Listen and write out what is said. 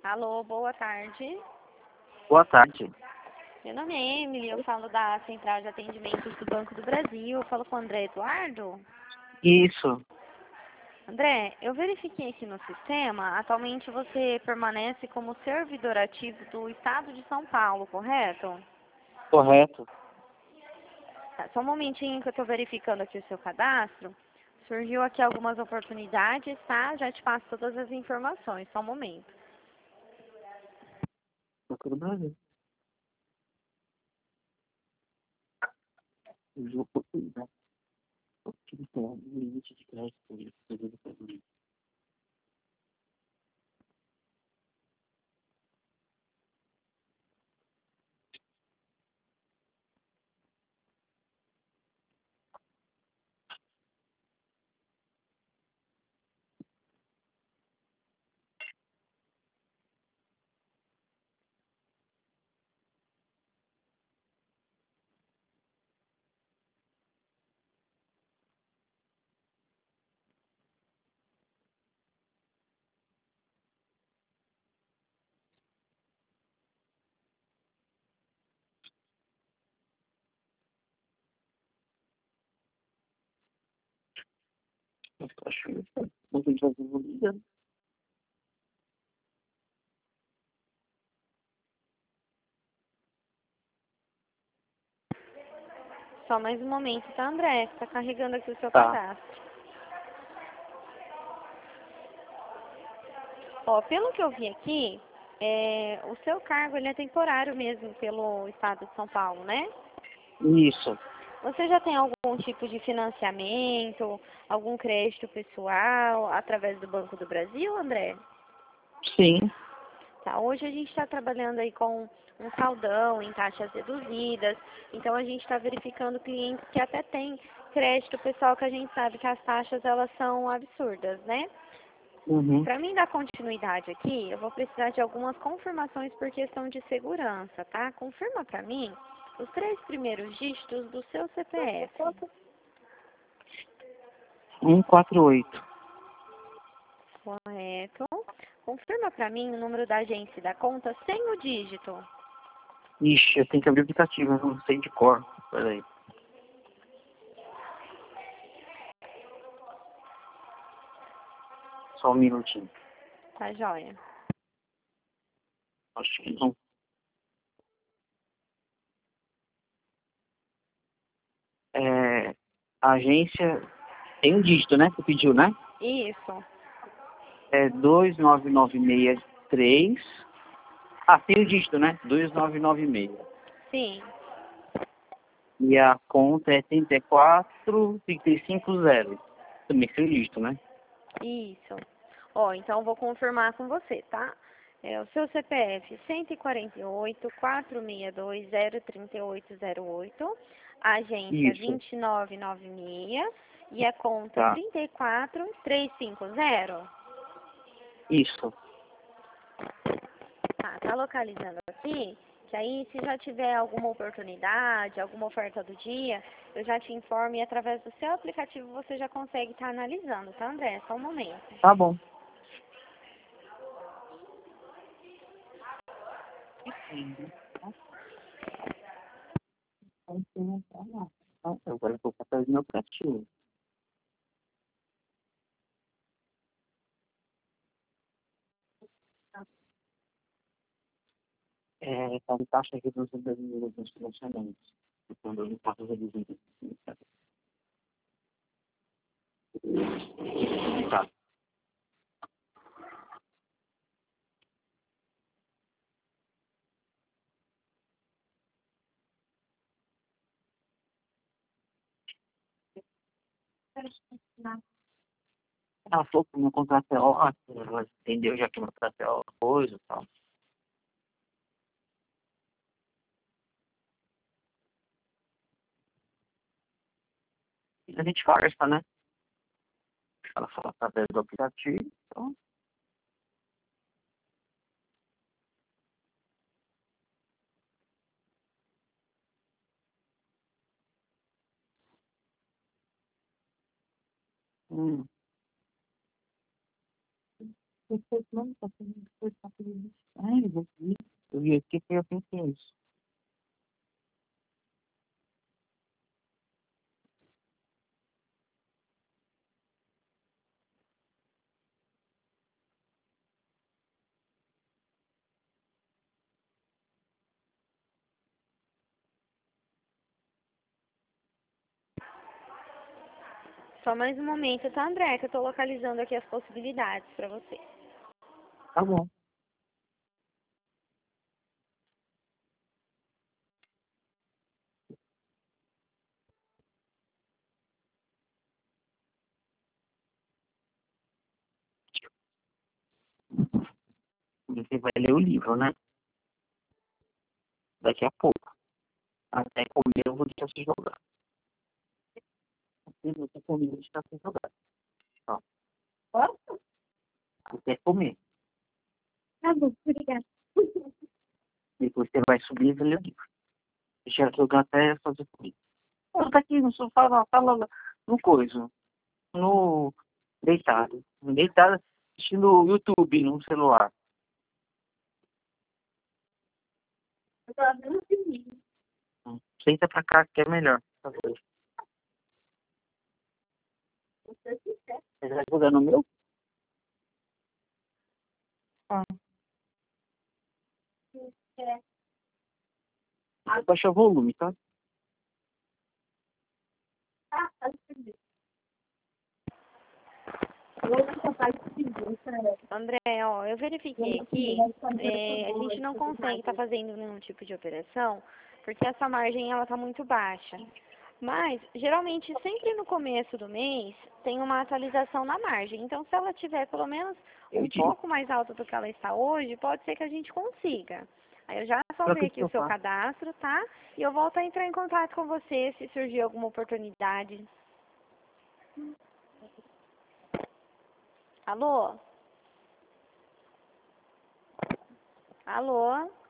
Alô, boa tarde. Boa tarde. Meu nome é Emily, eu falo da Central de Atendimentos do Banco do Brasil. Eu falo com o André Eduardo. Isso, André, eu verifiquei aqui no sistema. Atualmente você permanece como servidor ativo do Estado de São Paulo, correto? correto. Tá, só um momentinho que eu estou verificando aqui o seu cadastro. Surgiu aqui algumas oportunidades, tá? Já te passo todas as informações, só um momento. Banco do Brasil. O jogo português. O que tem um limite de crédito. Eu acho que muito desenvolvida. Só mais um momento, tá, André? Está carregando aqui o seu Tá. cadastro. Ó, pelo que eu vi aqui, o seu cargo ele é temporário mesmo pelo Estado de São Paulo, né? Isso. Você já tem algum tipo de financiamento, algum crédito pessoal através do Banco do Brasil, André? Sim. Tá, hoje a gente está trabalhando aí com um saldão em taxas reduzidas, então a gente está verificando clientes que até têm crédito pessoal, que a gente sabe que as taxas elas são absurdas, né? Uhum. Para mim dar continuidade aqui, eu vou precisar de algumas confirmações por questão de segurança, tá? Confirma para mim os 3 primeiros dígitos do seu CPF. 148. Correto. Confirma para mim o número da agência e da conta sem o dígito. Ixi, eu tenho que abrir o aplicativo, eu não sei de cor. Peraí. Só um minutinho. Tá joia? Acho que não. A agência tem um dígito, né? Que pediu, né? Isso. É 29963. Ah, tem o dígito, né? 2996. Sim. E a conta é 34350. Também tem o dígito, né? Isso. Ó, então vou confirmar com você, tá? É o seu CPF 148-462-03808, agência Isso. 2996 e a conta Tá. 34350. Isso. Tá localizando aqui, que aí se já tiver alguma oportunidade, alguma oferta do dia, eu já te informo e através do seu aplicativo você já consegue estar analisando, tá, André? Só um momento. Tá bom. Agora eu vou fazer meu aplicativo. Tá de taxa reduzida dos financiamentos. Quando eu não faço reduzida. Tá. Ela falou que o meu contrato é ótimo, ela entendeu já que o meu contrato é coisa e tal. E a gente conversa, né? Ela fala através do aplicativo, então. Hum. Depois, não, tá fazendo, depois tá fazendo isso. Ai, eu vou ver. Eu vi aqui que eu pensei isso. Só mais um momento, tá, André? Que eu tô localizando aqui as possibilidades pra você. Tá bom. Você vai ler o livro, né? Daqui a pouco. Até comer eu vou deixar se jogar. Até você comer eu vou deixar se jogar. Ó. Posso? Até comer. Tá bom, obrigada. Depois você vai subir e vai ler o livro. Deixar jogar até fazer comida. Ela tá aqui no sofá, fala no coisa. No deitado. Deitado assistindo YouTube no celular. Eu tô vendo o filme. Senta pra cá que é melhor. Você vai jogar no meu? Ah. É. Baixa o volume, tá? Ah, tá. André, ó, eu verifiquei aqui, a gente não consegue estar fazendo nenhum tipo de operação, porque essa margem ela tá muito baixa. Mas, geralmente, sempre no começo do mês, tem uma atualização na margem. Então, se ela tiver pelo menos um pouco mais alta do que ela está hoje, pode ser que a gente consiga. Aí eu já salvei aqui o seu cadastro, tá? E eu volto a entrar em contato com você se surgir alguma oportunidade. Alô? Alô?